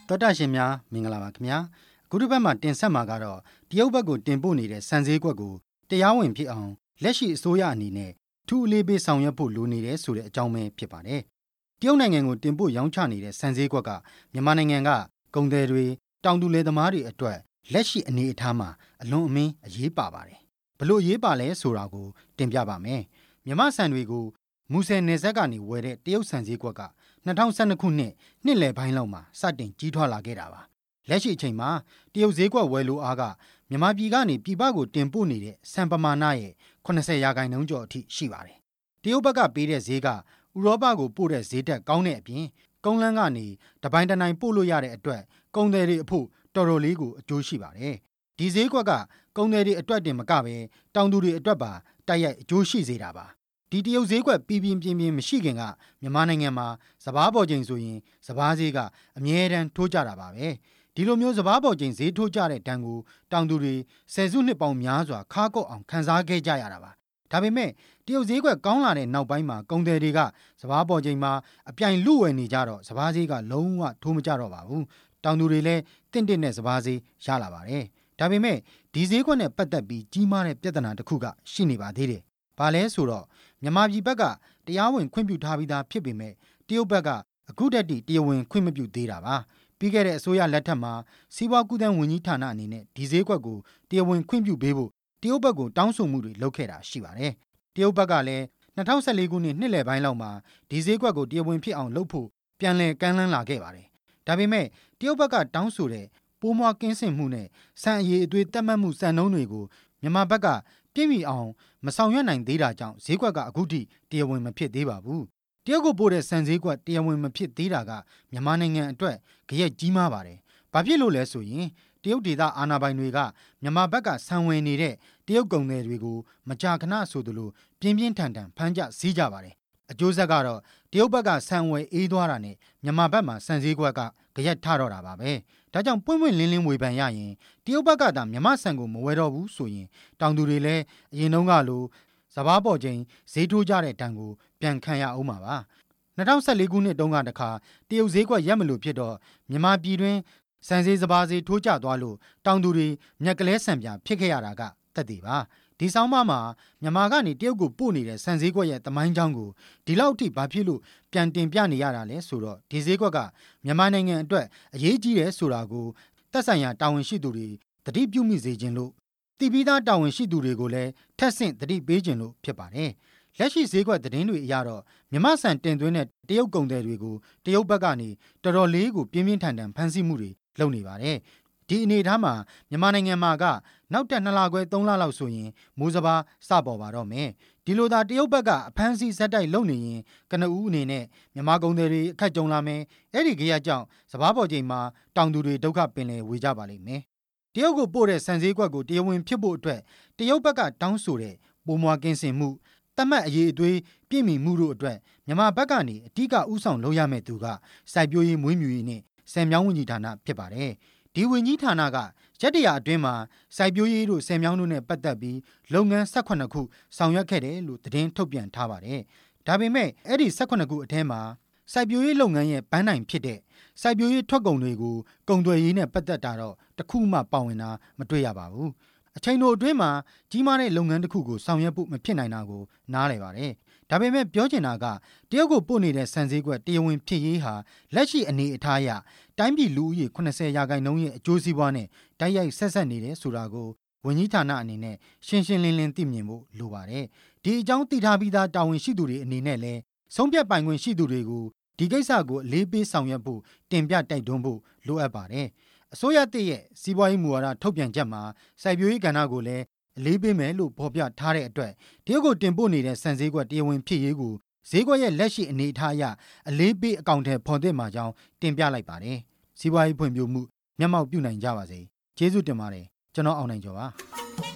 တောတာရှင်များမင်္ဂလာပါခင်ဗျာအခုတစ်ပတ်မှာတင်ဆက်မှာကတော့တရုတ်ဘက်ကိုတင်ပို့နေတဲ့စံစည်းကွက်ကိုတရားဝင်ဖြစ်အောင်လက်ရှိအစိုးရအနေနဲ့ထူးအလေးပေးဆောင်ရွက်ဖို့လိုနေတယ်ဆိုတဲ့အကြောင်းပဲဖြစ်ပါတယ်တရုတ်နိုင်ငံကိုတင်ပို့ရောင်းချနေတဲ့စံစည်းကွက်ကမြန်မာနိုင်ငံကကုန်သည်တွေတောင်သူလယ်သမားတွေအတွက်လက်ရှိအနေအထားမှာအလွန်အမင်းအရေးပါပါတယ်ဘလို့အရေးပါလဲဆိုတာကိုတင်ပြပါမယ်မြန်မာစံတွေကိုမူဆယ်နယ်စပ်ကနေဝယ်တဲ့တရုတ်စံစည်းကွက်က2012ခုနှစ်လယ်ပိုင်းလောက်မှာစတင်ကြီးထွားလာခဲ့တာပါလက်ရှိအချိန်မှာတရုတ်ဈေးကွက်ဝယ်လိုအားကမြန်မာပြည်ကနေပြည်ပကိုတင်ပို့နေတဲ့စံပမာဏရဲ့80%ကျော်အထိရှိပါတယ်တရုတ်ဘက်ကပေးတဲ့ဈေးကဥရောပကိုပို့တဲ့ဈေးတက်ကောင်းတဲ့အပြင်ကုန်းလန်းကနေတပိုင်းတနိုင်ပို့လို့ရတဲ့အတွက်ကုန်သည်တွေအဖို့တော်တော်လေးကိုအကျိုးရှိပါတယ်ဒီဈေးကွက်ကကုန်သည်တွေအတွက်တင်မကပဲတောင်သူတွေအတွက်ပါတိုက်ရိုက်အကျိုးရှိစေတာပါဒီတရုတ်ဈေးကွက်ပြင်းမရှိခင်ကမြန်မာနိုင်ငံမှာစပါးပေါ်ချိန်ဆိုရင်စပါးဈေးကအမြဲတမ်းထိုးကြတာပါပဲဒီလိုမျိုးစပါးပေါ်ချိန်ဈေးထိုးကြတဲ့တန်ကိုတောင်သူတွေဆယ်စုနှစ်ပေါင်းများစွာခါကုတ်အောင်ခံစားခဲ့ကြရတာပါဒါပေမဲ့တရုတ်ဈေးကွက်ကောင်းလာတဲ့နောက်ပိုင်းမှာကုန်သည်တွေကစပါးပေါ်ချိန်မှာအပြိုင်လူဝယ်နေကြတော့စပါးဈေးကလုံးဝထိုးမကြတော့ပါဘူးတောင်သူတွေလည်းတင့်တဲ့စပါးဈေးရလာပါတယ်ဒါပေမဲ့ဒီဈေးကွက်နဲ့ပတ်သက်ပြီးကြီးမားတဲ့ပြဿနာတစ်ခုကရှိနေပါသေးတယ်ဘာလဲဆိုတော့မြန်မာပြည်ဘက်ကတရားဝင်ခွင့်ပြုထားပြီးသားဖြစ်ပေမဲ့တရုတ်ဘက်ကအခုတည်းကတရားဝင်ခွင့်မပြုသေးတာပါပြီးခဲ့တဲ့အစိုးရလက်ထက်မှာစီးပွားကူးသန်းဝန်ကြီးဌာနအနေနဲ့ဒီဈေးကွက်ကိုတရားဝင်ခွင့်ပြုပေးဖို့တရုတ်ဘက်ကိုတောင်းဆိုမှုတွေလုပ်ခဲ့တာရှိပါတယ်တရုတ်ဘက်ကလည်း2014ခုနှစ်လယ်ပိုင်းလောက်မှာဒီဈေးကွက်ကိုတရားဝင်ဖြစ်အောင်လုပ်ဖို့ပြန်လည်ကမ်းလှမ်းလာခဲ့ပါတယ်ဒါပေမဲ့တရုတ်ဘက်ကတောင်းဆိုတဲ့ပိုးမွှားကင်းစင်မှုနဲ့စံအရည်အသွေးတက်မှတ်မှုစံနှုန်းတွေကိုမြန်မာဘက်ကပြည့်မီအောင်မဆောင်ရွက်နိုင်သေးတာကြောင့်ဈေးကွက်ကအခုထိတရားဝင်မဖြစ်သေးပါဘူးတရုတ်ကိုပို့တဲ့စံဈေးကွက်တရားဝင်မဖြစ်သေးတာကမြန်မာနိုင်ငံအတွက်ကြရက်ကြီးမားပါတယ်ဘာဖြစ်လို့လဲဆိုရင်တရုတ်ဒေသအာဏာပိုင်တွေကမြန်မာဘက်ကဆံဝင်နေတဲ့တရုတ်ကုန်သည်တွေကိုမကြာခဏဆိုသလိုပြင်းထန်ဖမ်းကြစည်းကြပါတယ်အကျိုးဆက်ကတော့တရုတ်ဘက်ကဆံဝယ်အေးသွားတာနဲ့မြန်မာဘက်မှာစံဈေးကွက်ကကြရက်ထတော့တာပါပဲဒါကြောင့်ပွင့်ပွင့်လင်းလင်းဝေဖန်ရရင်တရုတ်ဘက်ကသာမြန်မာဆံကိုမဝယ်တော့ဘူးဆိုရင်တောင်သူတွေလည်းအရင်တုန်းကလိုစပါးပေါ်ချိန်ဈေးထိုးကြတဲ့တန်ကိုပြန်ခံရအောင်ပါ2014ခုနှစ်တုန်းကတခါတရုတ်ဈေးကွက်ရက်မလို့ဖြစ်တော့မြန်မာပြည်တွင်းစံဈေးစပါးဈေးထိုးကျသွားလို့တောင်သူတွေမြက်ကလေးဆံပြဖြစ်ခဲ့ရတာကသက်သေပါဒီဆောင်မမှာမြန်မာကနေတရုတ်ကိုပို့နေတဲ့စံဈေးကွက်ရဲ့သမိုင်းကြောင်းကိုဒီလောက်အထိဘာဖြစ်လို့ပြန်တင်ပြနေရတာလဲဆိုတော့ဒီဈေးကွက်ကမြန်မာနိုင်ငံအတွက်အရေးကြီးတယ်ဆိုတာကိုသက်ဆိုင်ရာတာဝန်ရှိသူတွေသတိပြုမိစေခြင်းလို့တိပိသားတာဝန်ရှိသူတွေကိုလည်းထပ်ဆင့်သတိပေးခြင်းလို့ဖြစ်ပါတယ်လက်ရှိဈေးကွက်သတင်းတွေအရတော့မြန်မာစံတင်သွင်းတဲ့တရုတ်ကုန်သည်တွေကိုတရုတ်ဘက်ကနေတော်တော်လေးကိုပြင်းထန်ဖမ်းဆီးမှုတွေလုပ်နေပါတယ်ဒီအနေအထားမှာမြန်မာနိုင်ငံမှာကနောက်တက်2လခွဲ3လလောက်ဆိုရင်မိုးစပါးစပေါ်ပါတော့မယ်ဒီလိုသာတရုတ်ဘက်ကအဖမ်းဆီးဇက်တိုက်လုပ်နေရင်ကနဦးအနေနဲ့မြန်မာကုန်သည်တွေအခက်ကြုံလာမယ်အဲ့ဒီကြရကြောင့်စပါးပေါ်ချိန်မှာတောင်သူတွေဒုက္ခပင်လယ်ဝေကြပါလိမ့်မယ်တရုတ်ကိုပို့တဲ့စံဈေးကွက်ကိုတရားဝင်ဖြစ်ဖို့အတွက်တရုတ်ဘက်ကတောင်းဆိုတဲ့ပိုးမွှားကင်းစင်မှုတတ်မှတ်အရေးအသွေးပြည့်မီမှုတို့အတွက်မြန်မာဘက်ကနေအဓိကဥဆောင်လုပ်ရမယ့်သူကစိုက်ပျိုးရေးမွေးမြူရေးနဲ့ဆယ်မြောင်းဝန်ကြီးဌာနဖြစ်ပါတယ်ဒီဝန်ကြီးဌာနကရက်တရာအတွင်းမှာစိုက်ပျိုးရေးတို့ဆယ်မြောင်းတို့နဲ့ပတ်သက်ပြီးလုပ်ငန်း18ခုဆောင်ရွက်ခဲ့တယ်လို့သတင်းထုတ်ပြန်ထားပါတယ်ဒါပေမဲ့အဲ့ဒီ18ခုအထဲမှာစိုက်ပျိုးရေးလုပ်ငန်းရဲ့ပန်းတိုင်ဖြစ်တဲ့စိုက်ပျိုးရေးထွက်ကုန်တွေကိုကုန်သွယ်ရေးနဲ့ပတ်သက်တာတော့တခုမှပါဝင်တာမတွေ့ရပါဘူးအချိန်တို့အတွင်းမှာကြီးမားတဲ့လုပ်ငန်းတစ်ခုကိုဆောင်ရွက်ဖို့မဖြစ်နိုင်တာကိုနားလည်ပါတယ်ဒါပေမဲ့ပြောချင်တာကတရုတ်ကိုပို့နေတဲ့စံဈေးကွက်တရားဝင်ဖြစ်ရေးဟာလက်ရှိအနေအထားအရတိုင်းပြည်လူဦးရေ80%ရဲ့အကျိုးစီးပွားနဲ့တိုက်ရိုက်ဆက်နေတယ်ဆိုတာကိုဝန်ကြီးဌာနအနေနဲ့ရှင်းလင်းသိမြင်ဖို့လိုပါတယ်ဒီအကြောင်းသိထားပြီးသားတာဝန်ရှိသူတွေအနေနဲ့လည်းဆုံးဖြတ်ပိုင်ခွင့်ရှိသူတွေကိုဒီကိစ္စကိုအလေးပေးဆောင်ရွက်ဖို့တင်ပြတိုက်တွန်းဖို့လိုအပ်ပါတယ်အစိုးရတရဲ့စီးပွားရေးမူဝါဒထုတ်ပြန်ချက်မှာစိုက်ပျိုးရေးကဏ္ဍကိုလည်းအလေးပေးမယ်လို့ဖော်ပြထားတဲ့အတွက်တရုတ်ကိုတင်ပို့နေတဲ့စံဈေးကွက်တရားဝင်ဖြစ်ရေးကိုဈေးကွက်ရဲ့လက်ရှိအနေအထားအရအလေးပေးအကောင့်ထဲဖော်သင့်မှာကြောင်းတင်ပြလိုက်ပါတယ်စီးပွားရေးဖွံ့ဖြိုးမှုမျက်မှောက်ပြုနိုင်ကြပါစေကျေးဇူးတင်ပါတယ်ကျွန်တော်အောင်နိုင်ကျော်ပါ